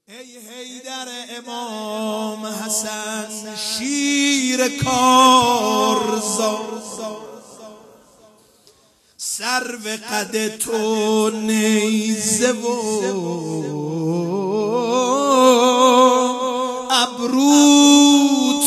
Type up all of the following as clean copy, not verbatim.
ای حیدر امام حسن شیر کارزار، سرو قد تو نیزه و ابروت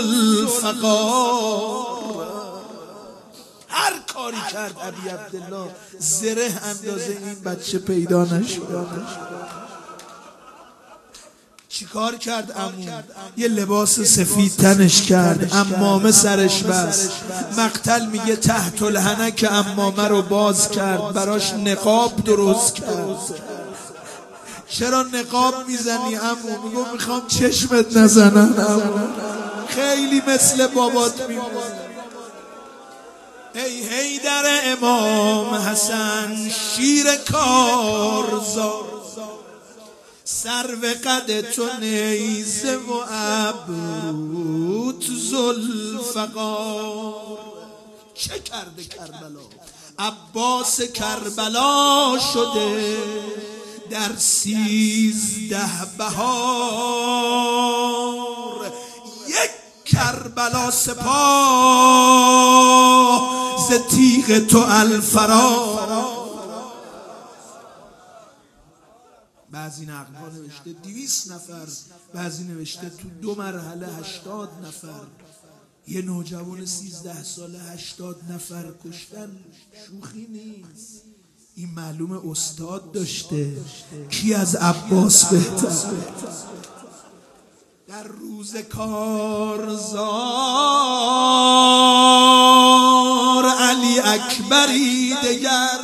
ذوالفقار. هر کاری کرد ابی عبدالله زره اندازه این بچه پیدا نشد. چی کار کرد عمو؟ یه لباس سفید تنش کرد، عمامه سرش بست. مقتل میگه تحت الحنک عمامه رو باز کرد، براش نقاب درست کرد. چرا نقاب میزنی عمو؟ میگو میخوام چشمت نزنن عمو، خیلی مثل بابات میمونی. ای حیدر امام حسن شیر کارزار، سرو قد تو نیزه و ابروت ذوالفقار. چه کرده کربلا؟ عباس کربلا شده در 13 بهار، یک کربلا سپاه ز تیغ تو الفرار. بعضی نقل‌ها نوشته 200 نفر، بعضی نوشته تو 2 مرحله 80 نفر. یه نوجوان 13 ساله 80 نفر کشتن شوخی نیست. این معلومه استاد داشته. کی از عباس بهتر؟ در روز کارزار علی اکبری دگر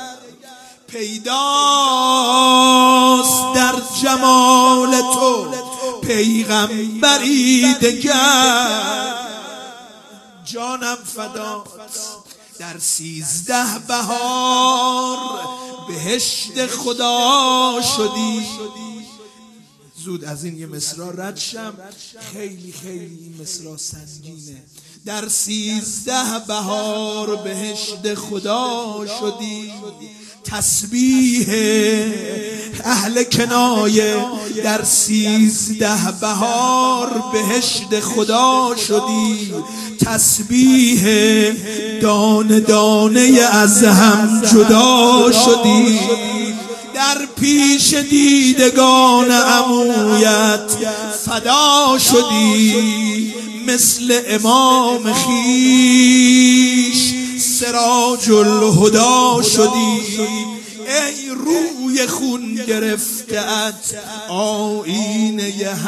پیداست، در جمال تو پیغمبری دگر. جانم فدات در 13 بهار بهشت خدا شدی. زود از این یه مصرع رد شم، خیلی خیلی این مصرع سنگینه. در 13 بهار بهشت خدا شدی، تسبیح اهل کنایه. در 13 بهار بهشت خدا شدی، تسبیح دانه دانه از هم جدا شدی. در پیش دیدگان عمویت فدا شدی، مثل امام خیش سراج الهدا شدی. ای روی خون گرفته‌ات آیینه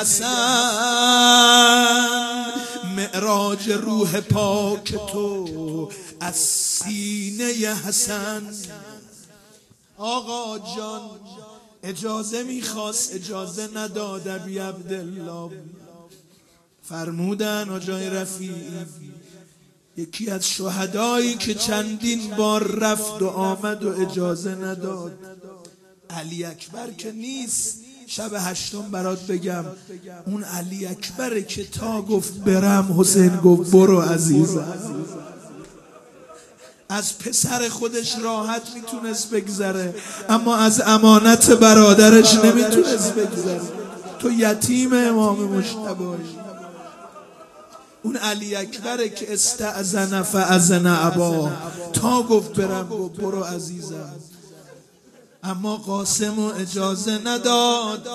حسن، معراج روح پاک تو از سینه حسن. آقا جان اجازه میخواست، اجازه نداد ابی عبدالله. فرمودن آجای رفیعی یکی از شهدایی که چندین بار رفت و آمد و اجازه نداد، علی اکبر که نیست. شب 8 برات بگم، اون علی اکبره که تا گفت برم حسین گفت برو عزیزم. از پسر خودش راحت میتونست بگذره، اما از امانت برادرش نمیتونست بگذره. تو یتیم امام مجتبی. اون علی اکبره که استأذن فاذن ابا، تا گفت برم گفت برو عزیزم. اما قاسم اجازه نداد.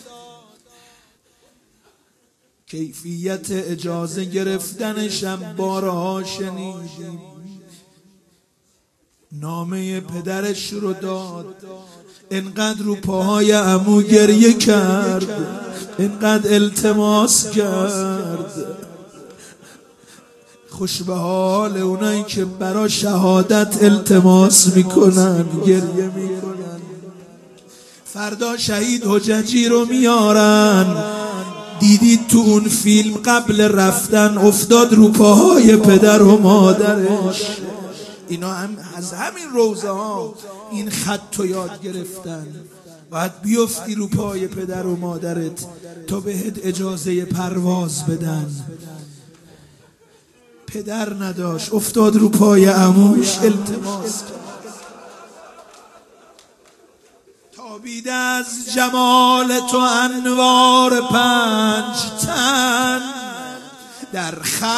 کیفیت اجازه گرفتنشم بارها شنیدیم. نامه پدرش رو داد، انقدر رو پاهای عمو گریه کرد، انقدر التماس کرد. خوش به حال اونایی که برا شهادت التماس میکنن، گریه میکنن. فردا شهید حججی رو میارن. دیدید تو اون فیلم قبل رفتن افتاد رو پاهای پدر و مادرش. اینا هم از همین روزه ها این خط رو یاد گرفتن. باید بیفتی رو پای پدر و مادرت تا بهت اجازه پرواز بدن. پدر نداشت، افتاد رو پای عموش التماس. تا تابیده از جمال تو انوار 5 تن، در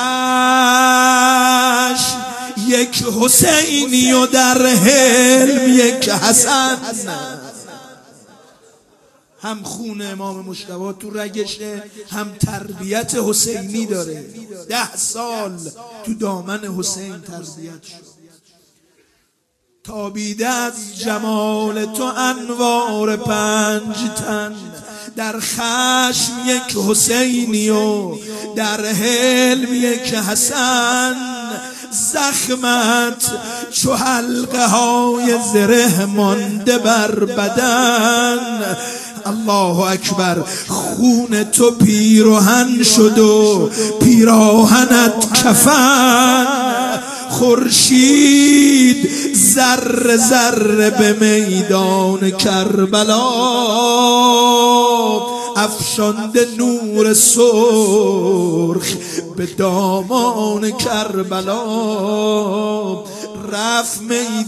خشم یک حسینی و در حلم یک حسن. هم خون امام مجتبی تو رگشه، هم تربیت حسینی داره. 10 سال تو دامن حسین تربیت شد. تابیده از جمال تو انوار 5 تن، در خشم یک حسینی و در حلم یک حسن. زخمت چو حلقه های زره مانده بر بدن. الله اکبر. خون تو پیراهن شد و پیراهنت کفن. خورشید ذره ذره به میدان کربلا افشانده نور سرخ به دامان کربلا. رفت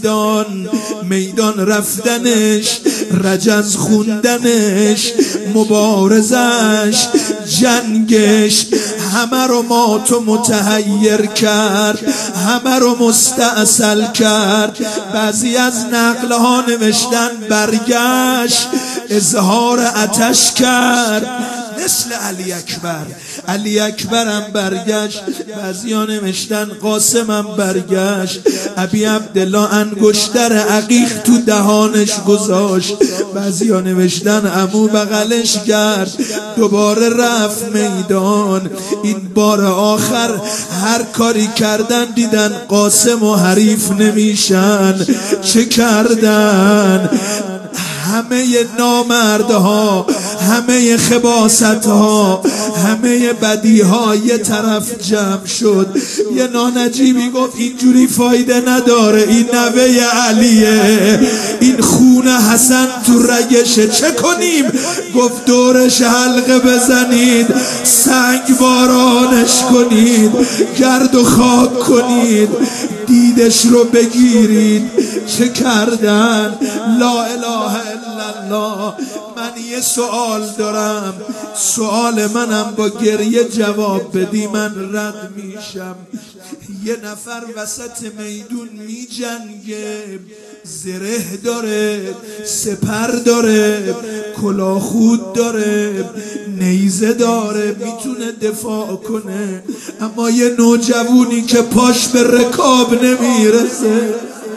میدان رفتنش، رجز خوندنش، مبارزش، جنگش همه رو مات و متحیر کرد، همه رو مستاصل کرد. بعضی از نقلها نوشتن برگشت اظهار آتش کرد مثل علی اکبر هم برگشت. بعضی‌ها نوشتن قاسم هم برگشت. ابی عبدالله انگشتر عقیق تو دهانش گذاشت. بعضی‌ها نوشتن عمو بغلش کرد. دوباره رفت میدان. این بار آخر هر کاری کردن دیدن قاسم و حریف نمیشن. چه کردن؟ همه نامردها، همه خباستها، همه بدیها یه طرف جمع شد. یه نانجیبی گفت اینجوری فایده نداره، این نوه علیه، این خون حسن تو رگشه، چه کنیم؟ گفت دورش حلقه بزنید، سنگ بارانش کنید، گرد و خاک کنید، دیدش رو بگیرید. چه کردن؟ لا اله الا الله. من یه سوال دارم، سوال منم با گریه جواب بدی من رد میشم. یه نفر وسط میدون میجنگه، زره داره، سپر داره، کلاهخود داره، نیزه داره، میتونه دفاع کنه، اما یه نوجوونی که پاش به رکاب نمیرسه،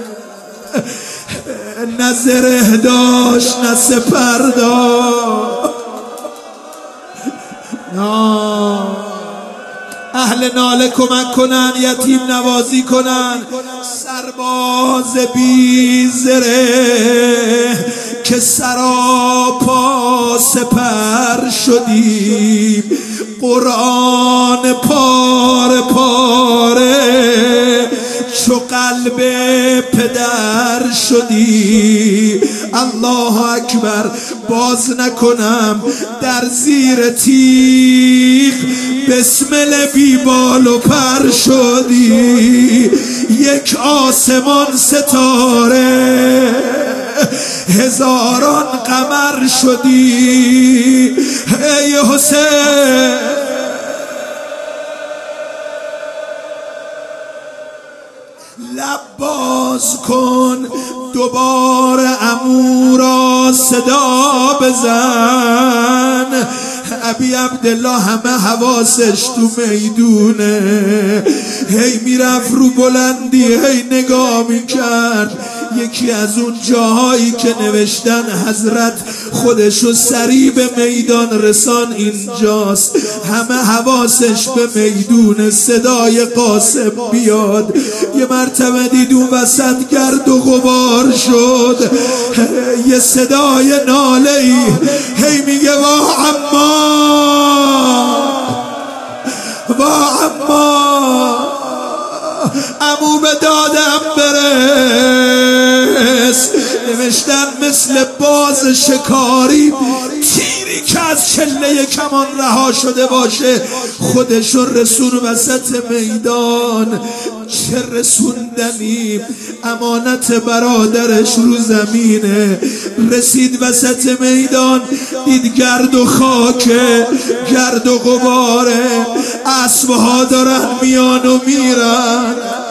نه زره داشت نه سپر داشت. اهل ناله کمک کنن، یتیم نوازی کنن. سرباز بی زره که سراپا سپر شدی، قرآن پاره پاره چو قلب پدر شدی. الله اکبر. باز نکنم در زیر تیغ بسمل بی بال و پر شدی. یک آسمان ستاره هزاران قمر شدی. ای حسین لب باز کن، دوباره عمو را صدا بزن. ابی عبدالله همه حواسش تو میدونه، هی میرفت رو بلندی، هی نگاه میکرد. یکی از اون جاهایی که نوشتن حضرت خودشو سریع به میدان رسان اینجاست. همه حواسش به میدون، صدای قاسم بیاد. یه مرتبه دید اون وسط گرد و غبار شد، یه صدای ناله‌ای هی میگه وا عمار، وا عمار، عمو به دادم برس. نوشتن مثل باز شکاری، تیری که از چله کمان رها شده باشه، خودشو رسون وسط میدان. چه رسوندنیم، امانت برادرش رو زمینه. رسید وسط میدان دید گرد و خاکه، گرد و غباره، اسبها دارن میان و میرن.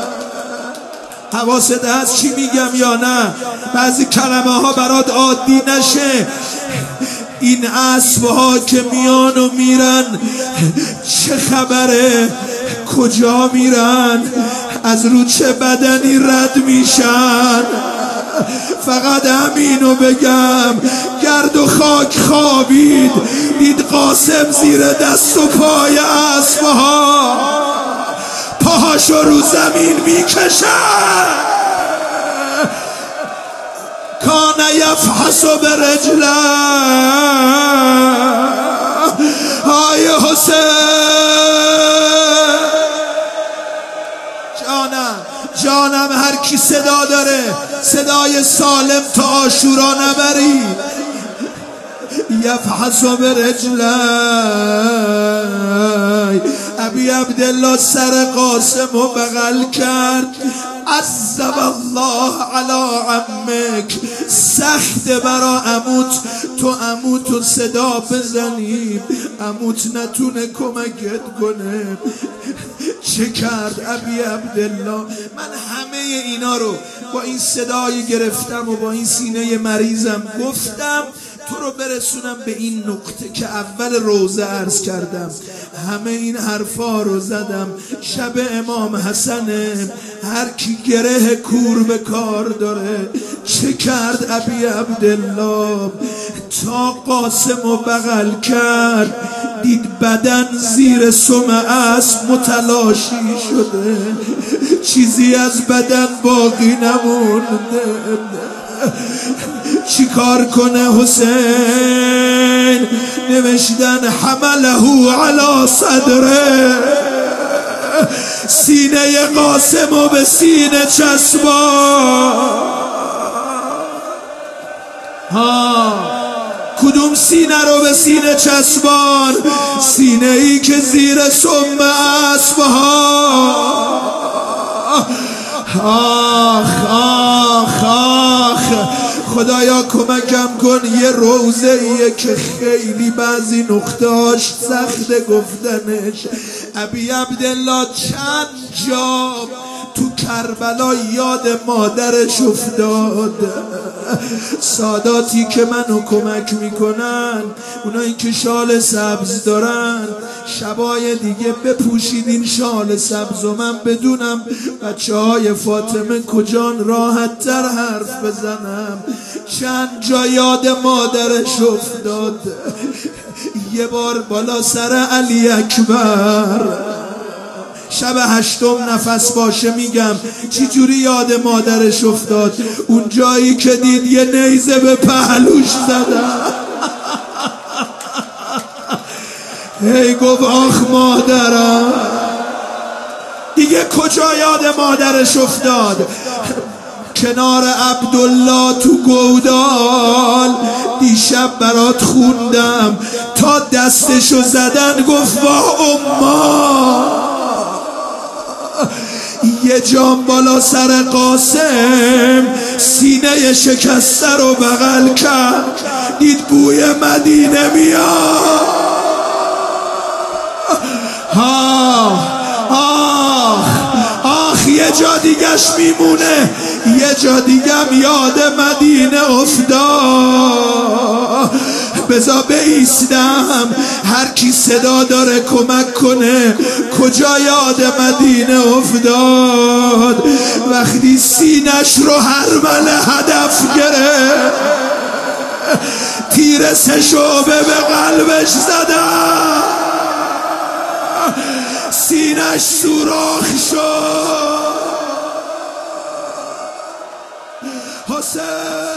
حواست هست چی میگم یا نه؟ بعضی کلمه ها برات عادی نشه. این اسبها که میان و میرن چه خبره؟ کجا میرن؟ از رو چه بدنی رد میشن؟ فقط همینو بگم، گرد و خاک خوابید، دید قاسم زیر دست و پای اسبها پاهاشو رو زمین میکشن. کان یفحص برجله. آی حسین، جانم هر کی صدا داره صدای سالم تا عاشورا نبرید. یفحص برجلی. ابی عبدالله سر قاسم رو بغل کرد. عذب الله علی عمک. سخت برا عموت، تو عموتو صدا بزنیم، عموت نتونه کمکت کنه. چه کرد ابی عبدالله؟ من همه اینا رو با این صدای گرفتم و با این سینه مریضم گفتم تو رو برسونم به این نقطه که اول روزه عرض کردم. همه این حرفا رو زدم. شب امام حسنه، هر کی گره کور به کار داره. چه کرد ابی عبدالله؟ تا قاسم رو بغل کرد دید بدن زیر سم اسب متلاشی شده، چیزی از بدن باقی نمونده. چی کار کنه حسین؟ نوشتن حمله علی صدره. سینه قاسمو به سینه چسبان. کدوم سینه رو به سینه چسبان؟ سینه ای که زیر سم اسبها. آخ آخ آخ، خدایا کمکم کن. یه روزه ایه که خیلی بعضی نقطهاش سخت گفتنش. ابی عبدالله چند جا تو کربلا یاد مادرش افتاد. ساداتی که منو کمک میکنن، اونایی که شال سبز دارن، شبای دیگه بپوشید این شال سبز و من بدونم بچه های فاطمه کجان راحت تر حرف بزنم. چند جا یاد مادرش افتاد. یه بار بالا سر علی اکبر، شب 8 نفس باشه میگم چی جوری یاد مادرش افتاد. اون جایی که دید یه نیزه به پهلوش زدن. هی گفت آخ مادرم. دیگه کجا یاد مادرش افتاد؟ کنار عبدالله تو گودال دیشب برات خوندم، تا دستشو زدن گفت وا اما. یه جام بالا سر قاسم سینه شکسته رو بغل کرد، دید بوی مدینه میاد. آخ یه جا دیگش میمونه، یه جا دیگم یاد مدینه افتاد. بذار بایستم، هر کی صدا داره کمک کنه. کجا یاد مدینه افتاد؟ وقتی سینش رو هرمل هدف گرفت، تیر 3 شعبه به قلبش زدن، سینش سوراخ شد. حسین